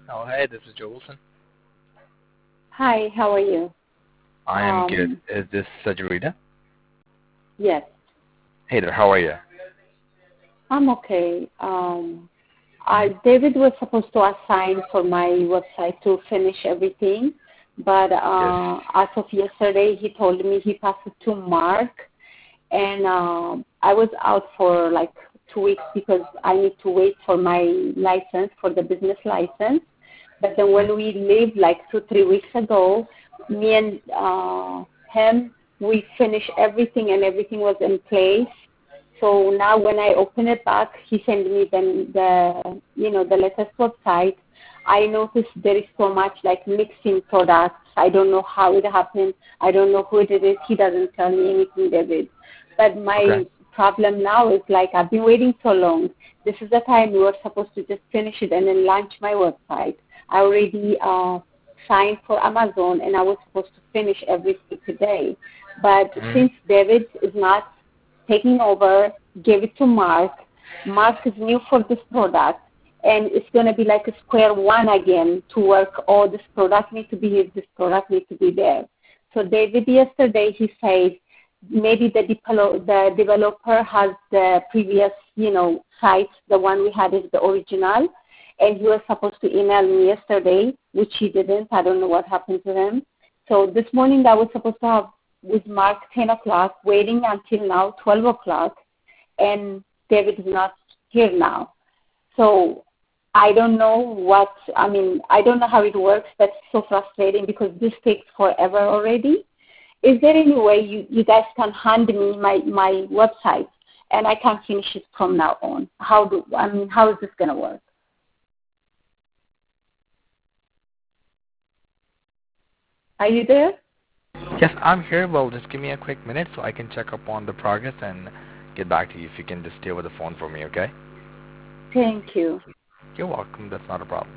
Oh, hey, this is Joe Wilson. Hi, how are you? I am good. Is this Sajurita? Yes, Hey there, how are you? I'm okay. David was supposed to assign for my website to finish everything, but Yes. as of yesterday, he told me he passed it to Mark, and I was out for like 2 weeks because I need to wait for my license, for the business license. But then when we leave like 2-3 weeks ago, me and him, we finished everything and everything was in place. So now when I open it back, he sent me the latest website. I noticed there is so much like mixing products. I don't know how it happened. I don't know who did it. He doesn't tell me anything, David. But my problem now is like I've been waiting so long. This is the time we were supposed to just finish it and then launch my website. I already signed for Amazon and I was supposed to finish everything today. But since David is not taking over, gave it to Mark. Mark is new for this product, and it's going to be like a square one again to work. Oh, this product needs to be here, this product needs to be there. So David yesterday, he said maybe the developer has the previous, site, the one we had is the original, and he was supposed to email me yesterday, which he didn't. I don't know what happened to him. So this morning I was supposed to have with Mark 10 o'clock, waiting until now 12 o'clock, and David is not here now. So I don't know I don't know how it works. That's so frustrating because this takes forever already. Is there any way you guys can hand me my website and I can finish it from now on? How is this going to work? Are you there? Yes, I'm here. Well, just give me a quick minute so I can check up on the progress and get back to you if you can just stay with the phone for me, okay? Thank you. You're welcome. That's not a problem.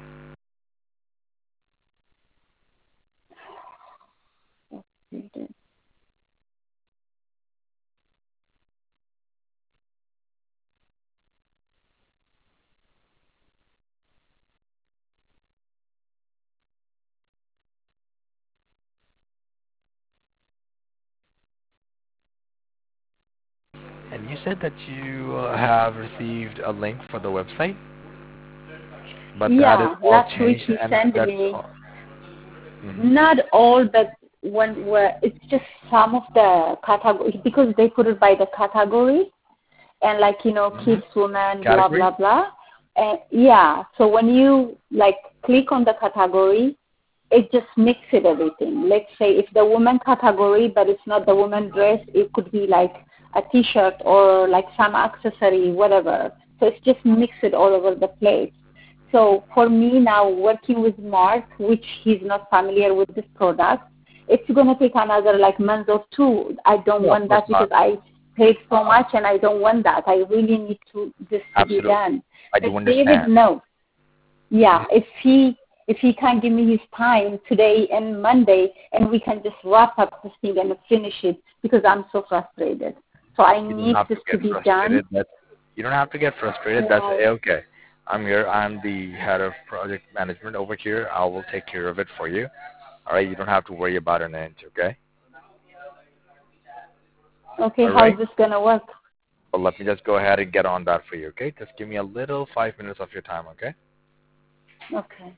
And you said that you have received a link for the website, but that is all last week changed he and sent that's me. all. Not all, but where it's just some of the categories because they put it by the category and kids, women, blah Category? blah blah. And so when you click on the category, it just mixes everything. Let's say if the woman category, but it's not the woman dress, it could be like a T-shirt or like some accessory, whatever. So it's just mixed all over the place. So for me now, working with Mark, which he's not familiar with this product, it's going to take another month or two. I don't want that because I paid so much and I don't want that. I really need this to be done. I do But understand. David, no. Yeah, if he can give me his time today and Monday and we can just wrap up this thing and finish it because I'm so frustrated. So I need this to be done. You don't have to get frustrated. That's okay. I'm here. I'm the head of project management over here. I will take care of it for you. All right? You don't have to worry about an end, okay? Okay, how is this going to work? Well, let me just go ahead and get on that for you, okay? Just give me a little 5 minutes of your time, okay? Okay.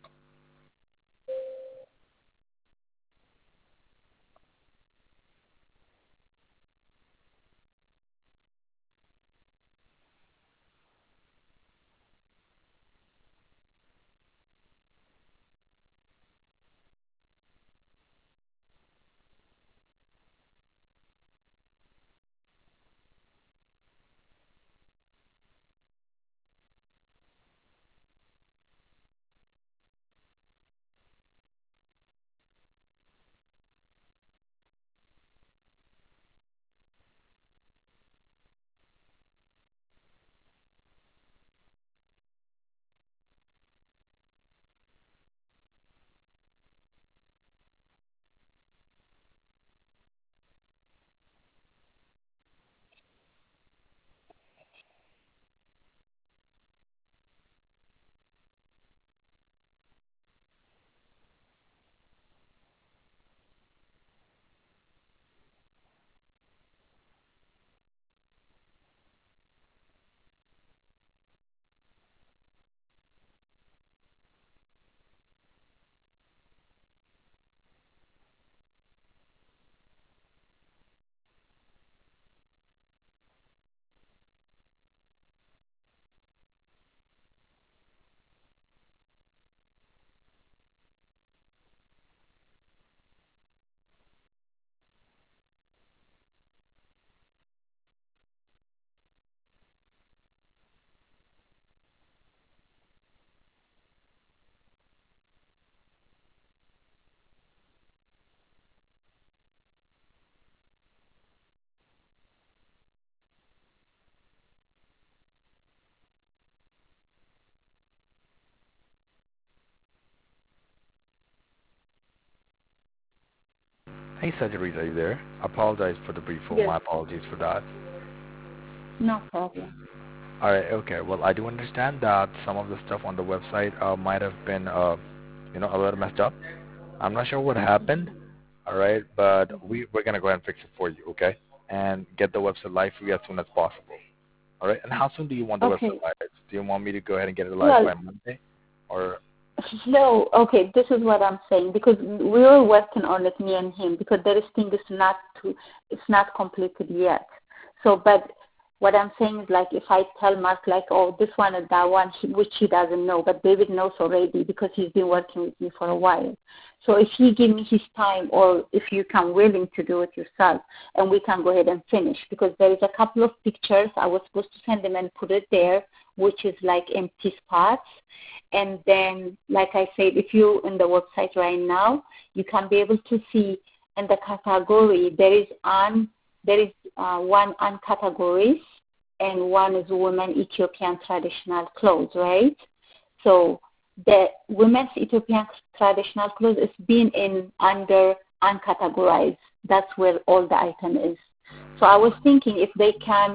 Hey, Sajid, are you there? I apologize for the brief hold. Yes, My apologies for that. no problem. All right, okay. Well, I do understand that some of the stuff on the website might have been, a little messed up. I'm not sure what happened. Hmm. All right, but Hmm. we're gonna go ahead and fix it for you, okay? And get the website live for you as soon as possible. All right. And how soon do you want the website Okay. live? Do you want me to go ahead and get it live Well, by Monday, or no, okay, this is what I'm saying because we were working on it, me and him, because there is thing is not to, it's not completed yet. So, but what I'm saying is like if I tell Mark like, oh, this one and that one, which he doesn't know, but David knows already because he's been working with me for a while. So if he give me his time, or if you come willing to do it yourself, and we can go ahead and finish, because there is a couple of pictures I was supposed to send them and put it there, which is like empty spots. And then, like I said, if you're in the website right now, you can be able to see in the category there is one on categories, and one is women Ethiopian traditional clothes, right? So the women's Ethiopian traditional clothes is being in under uncategorized. That's where all the item is. So I was thinking if they can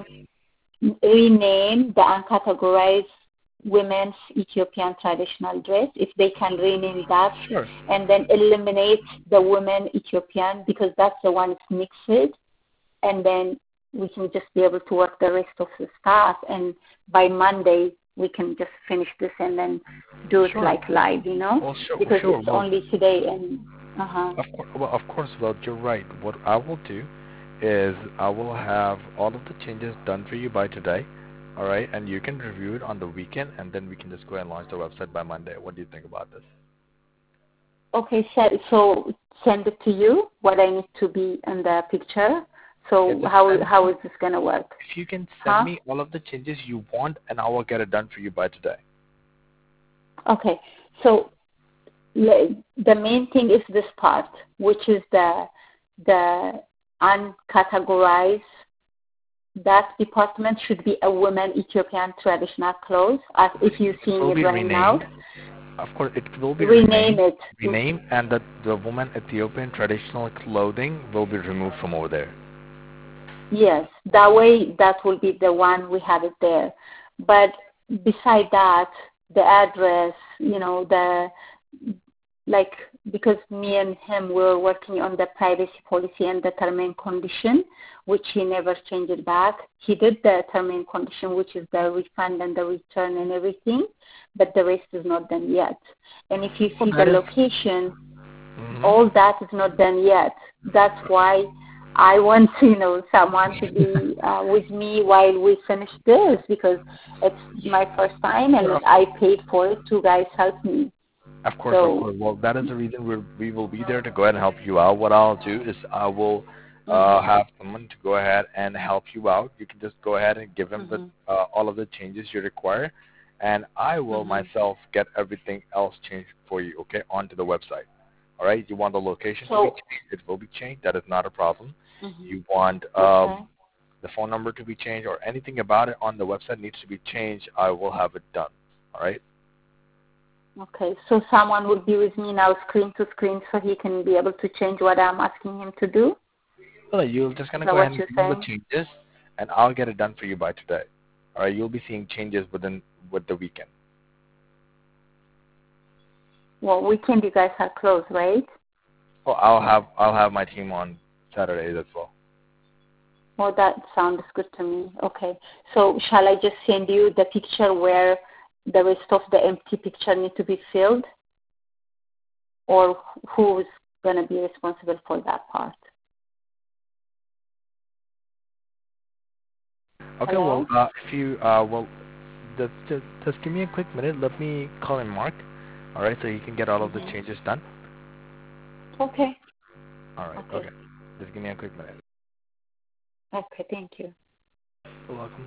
rename the uncategorized women's Ethiopian traditional dress, if they can rename that, sure? and then eliminate the women Ethiopian because that's the one that's mixed, and then we can just be able to work the rest of the stuff, and by Monday we can just finish this and then do it Sure. like live, Well, sure. because Sure. it's Well, only today and uh-huh. of course. Well, you're right. What I will do is I will have all of the changes done for you by today. All right, and you can review it on the weekend, and then we can just go ahead and launch the website by Monday. What do you think about this? Okay, so send it to you what I need to be in the picture. Yeah, So just how is this gonna work? if you can send Huh? me all of the changes you want, and I will get it done for you by today. Okay. So the main thing is this part, which is the uncategorized. That department should be a women Ethiopian traditional clothes, as if you're It seeing will it be right now. renamed. Of course, it will be Rename renamed, it. and the woman Ethiopian traditional clothing will be removed from over there. Yes, that way that will be the one we have it there. But beside that, the address, the like because me and him were working on the privacy policy and the term and condition, which he never changed it back. He did the term and condition, which is the refund and the return and everything, but the rest is not done yet. And if you Well, see the that is. location, Mhm. all that is not done yet. That's why I want someone to be with me while we finish this, because it's my first time Sure, and I paid for it. Two guys helped me. of course, of So, course. Well, that is the reason we will be there to go ahead and help you out. What I'll do is I will mhm, have someone to go ahead and help you out. You can just go ahead and give them mhm, all of the changes you require, and I will mhm. myself get everything else changed for you. Okay, onto the website. All right. You want the location to be So, changed? It will be changed. That is not a problem. mhm, You want okay, the phone number to be changed or anything about it on the website needs to be changed. I will have it done. All right. okay. So someone will be with me now, screen to screen, so he can be able to change what I'm asking him to do. Well, you're just Is gonna that go what ahead and you're do the saying? changes, and I'll get it done for you by today. All right, you'll be seeing changes with the weekend. Well, weekend you guys are closed, right? Well, I'll have my team on Saturdays as well. Oh, that sounds good to me. Okay. So shall I just send you the picture where the rest of the empty picture need to be filled, or who is going to be responsible for that part? Okay, well, Hello? if you just give me a quick minute. Let me call in Mark. All right, so he can get all of the Mm-hmm. changes done. Okay. All right, Okay. okay. Just give me a quick minute. Okay. Thank you. You're welcome.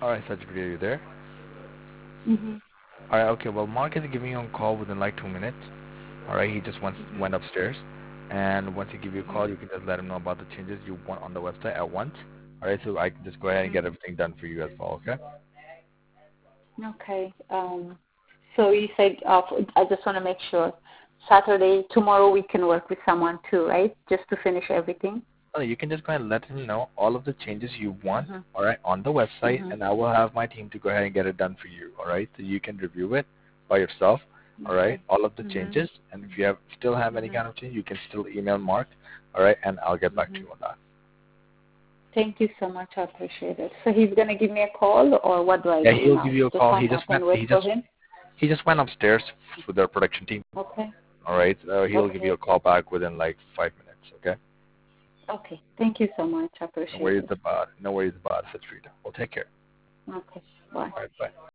All right, Sajpreet, are you there? Mhm. All right, okay. Well, Mark is giving you a call within like 2 minutes. All right, he just Mhm. went upstairs, and once he give you a Mhm. call, you can just let him know about the changes you want on the website at once. All right, so I can just go ahead and Mhm. get everything done for you as well. Okay? Okay. So you said, I just want to make sure, Saturday, tomorrow we can work with someone too, right? Just to finish everything. So you can just go ahead and let him know all of the changes you want. Mhm. All right, on the website, Mhm. and I will have my team to go ahead and get it done for you. All right, so you can review it by yourself. All right, Okay. all of the Mhm. changes, and if you still have any Mhm. kind of change, you can still email Mark. All right, and I'll get back to Mhm. you on that. Thank you so much. I appreciate it. So he's gonna give me a call, or what do I Yeah, do he'll give now? you a Just call. hang up and wait for him. He just went upstairs with their production team. Okay. All right, he'll give you Okay. a call back within like 5 minutes. Okay. Okay. Thank you so much. I No appreciate worries it. about it. No worries about it, Satrita. Well, take care. Okay. Bye. All right, bye.